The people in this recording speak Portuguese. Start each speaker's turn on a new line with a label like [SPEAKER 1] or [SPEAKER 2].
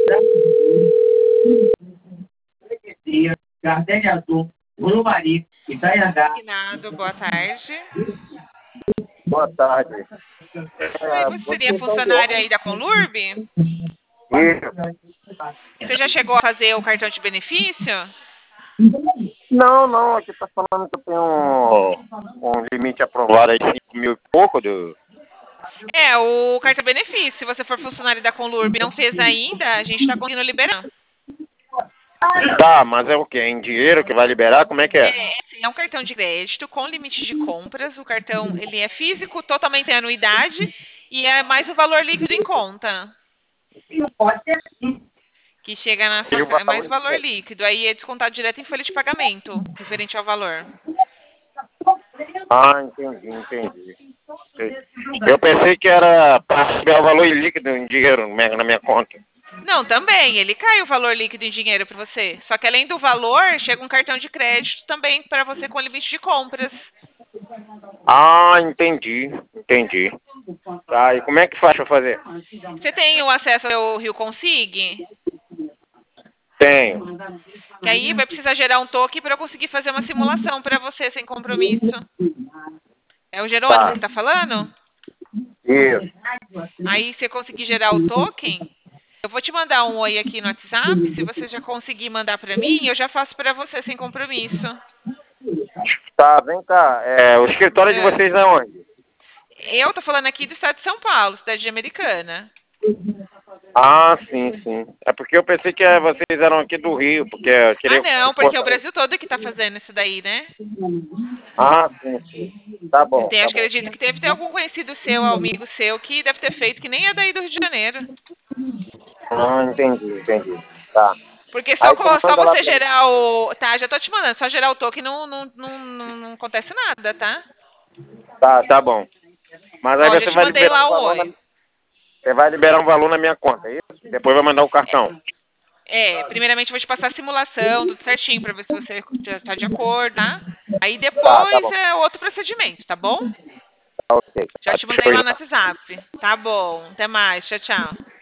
[SPEAKER 1] Gardénia Azul, Urumari, Itaiangá.
[SPEAKER 2] Ignado, boa tarde.
[SPEAKER 3] Boa tarde.
[SPEAKER 2] Oi, você seria funcionário aí da Conlurb? Você já chegou a fazer o cartão de benefício?
[SPEAKER 3] Não, aqui tá falando que eu tenho um limite aprovado aí de 5 mil e pouco.
[SPEAKER 2] É, o cartão benefício. Se você for funcionário da Conlurb e não fez ainda, a gente está conseguindo liberar.
[SPEAKER 3] Tá, mas é o quê? Em dinheiro que vai liberar? Como é que é?
[SPEAKER 2] É um cartão de crédito com limite de compras. O cartão ele é físico, totalmente tem anuidade e é mais o valor líquido em conta. Que chega na sua casa, é mais o valor líquido. Aí é descontado direto em folha de pagamento, referente ao valor.
[SPEAKER 3] Ah, entendi. Eu pensei que era para receber o valor líquido em dinheiro na minha conta.
[SPEAKER 2] Não, também. Ele cai o valor líquido em dinheiro para você. Só que além do valor, chega um cartão de crédito também para você com limite de compras.
[SPEAKER 3] Ah, entendi. Tá, e como é que faz pra fazer?
[SPEAKER 2] Você tem o acesso ao Rio Consig?
[SPEAKER 3] Tenho.
[SPEAKER 2] Que aí vai precisar gerar um token para eu conseguir fazer uma simulação para você sem compromisso. É o Jerônimo que está falando?
[SPEAKER 3] Isso.
[SPEAKER 2] Aí você conseguir gerar o token, eu vou te mandar um oi aqui no WhatsApp. Se você já conseguir mandar para mim, eu já faço para você sem compromisso.
[SPEAKER 3] Tá, vem cá. O escritório de vocês é onde?
[SPEAKER 2] Eu tô falando aqui do estado de São Paulo, cidade Americana.
[SPEAKER 3] Ah, sim. É porque eu pensei que vocês eram aqui do Rio, porque eu queria...
[SPEAKER 2] Não, porque é o Brasil todo que tá fazendo isso daí, né?
[SPEAKER 3] Ah, sim. Tá bom.
[SPEAKER 2] Acredito que deve ter algum conhecido seu, amigo seu, que deve ter feito, que nem é daí do Rio de Janeiro.
[SPEAKER 3] Ah, entendi. Tá.
[SPEAKER 2] Porque
[SPEAKER 3] Aí
[SPEAKER 2] só
[SPEAKER 3] lá
[SPEAKER 2] você gerar o... Tá, já tô te mandando. Só gerar o token não acontece nada, tá?
[SPEAKER 3] Tá bom. Mas aí
[SPEAKER 2] Ó, já
[SPEAKER 3] você
[SPEAKER 2] te
[SPEAKER 3] vai
[SPEAKER 2] mandei
[SPEAKER 3] liberar
[SPEAKER 2] lá
[SPEAKER 3] um
[SPEAKER 2] o
[SPEAKER 3] valor
[SPEAKER 2] oi.
[SPEAKER 3] Você vai liberar um valor na minha conta, é isso? Depois vai mandar o cartão.
[SPEAKER 2] Primeiramente eu vou te passar a simulação, tudo certinho, pra ver se você já tá de acordo, tá? Aí
[SPEAKER 3] Tá
[SPEAKER 2] depois
[SPEAKER 3] bom.
[SPEAKER 2] é outro procedimento, tá bom?
[SPEAKER 3] Ok.
[SPEAKER 2] Já te mandei lá no WhatsApp. Tá bom, até mais, tchau.